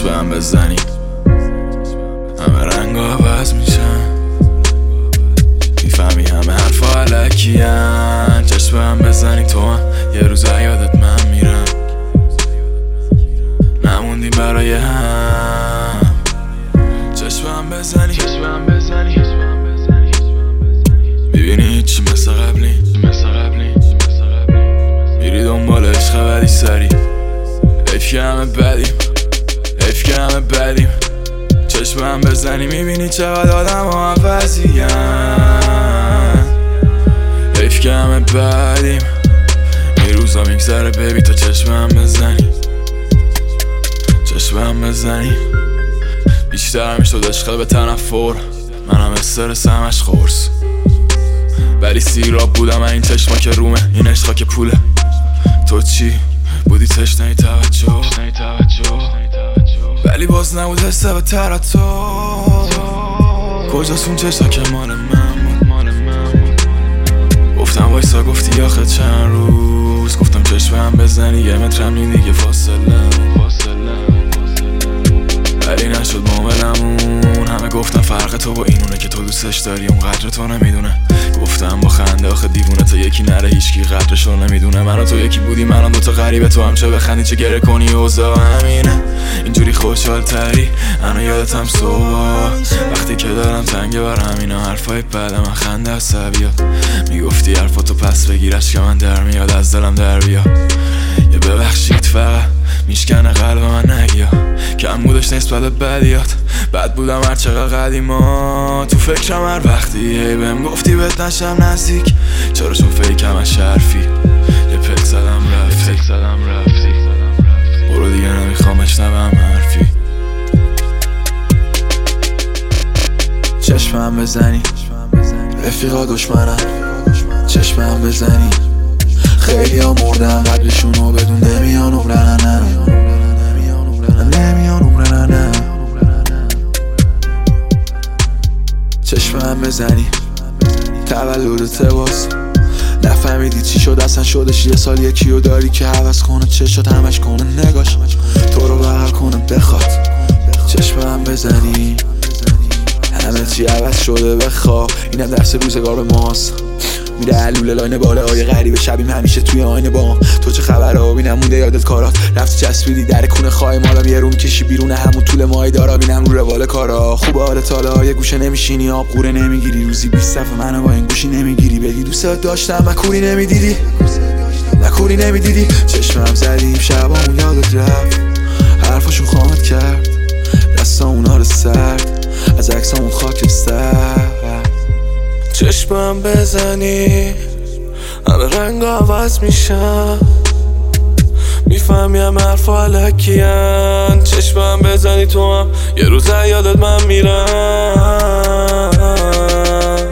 چشمم بزنی همه رنگ عوض میشن، میفهمی همه حرفا علکیان. چشمم بزنی تو هم یه روز یادت من میرم، نموندیم برای هم. چشمم بزنی میبینی هیچی مثل قبلی، میری دنبال عشق بدی سری. حیف که همه بدیم، چشمم بزنی میبینی چقدر آدم ها عوضین. حیف که همه بدیم، این روزا میگذره بیبی تا چشمم بزنی. بیشتر میشد عشق به تنفر، منم استرس همش خورس، ولی سیراب بودم این چشما که رومه، این عشقا که پوله. تو چی بودی تشنه توجه، ولی باز نبود حسه به ترتو. کجاست اون چشا که مال من بود؟ گفتم وایسا گفتی آخه چند روز، گفتم چشمم بزنی یه مترم این دیگه فاصله، ولی نشد معاملمون. همه گفتن فرق تو با اینونه که تو دوستش داری اون قدر تو نمیدونه. گفتم با خنده آخه دیوونه تا یکی نره هیچکی قدرشو نمیدونه. من و تو یکی بودی، من دوتا غریبه، تو هم چه بخندی چه گره کنی اوضاع همینه. اینجوری خوشحال تری منو یادتم صبح وقتی که دارم تنگه بر همینا حرفای بعد من خنده عصبیات. میگفتی حرفاتو پس بگیرش که من در میاد از دلم در بیا. یه ببخشید فقط میشکنه قلب من نگیا، کم بودش نسبت به بدیات. بد بودم هر چقدر قدیما، تو فکرم هر وقتی هی بهم گفتی بهت نشم نزدیک. چرا چون فیکم از شرفی یه پک زدم رفتی. برو دیگه نمیخوام اشنوم حرفی. چشمم بزنی رفیقا دشمنم، چشمم بزنی خیلی ها مردن قبلشونو بدون نمیان عمرنم. چشمم بزنی تولدت باز، نفهمیدی چی شد اصلا شدش یه سال یکیو داری که عوض کنه چشات همش کنه نگاش، تو رو بغل کنه بخواد. چشمم بزنی همه چی عوض شده بخواب، اینم درس روزگار به ماست. میره علوله لاینه باله های غریبه شبیم همیشه توی آینه بام. تو چه خبره ها بینم مونده یادت کارات، رفتی چسبیدی در کونه خواهی مالم یه روم کشی بیرونه همون طول ماهی دارا. بینم رو روال کارا خوب حالت حالا یه گوشه نمیشینی آب قوره نمیگیری، روزی 20 صفحه منو با این گوشی نمیگیری. بگی دوست داشتم مکوری نمیدیدی. چشمم زدیم شبامون یادت رفت، حرفاشون خامت کرد دستا اونا رو سرد از عکسامون خاکستر. چشمم بزنی همه رنگ عوض میشن، میفهمیم حرفا علکیان. چشمم بزنی تو هم یه روز یادت من میرم،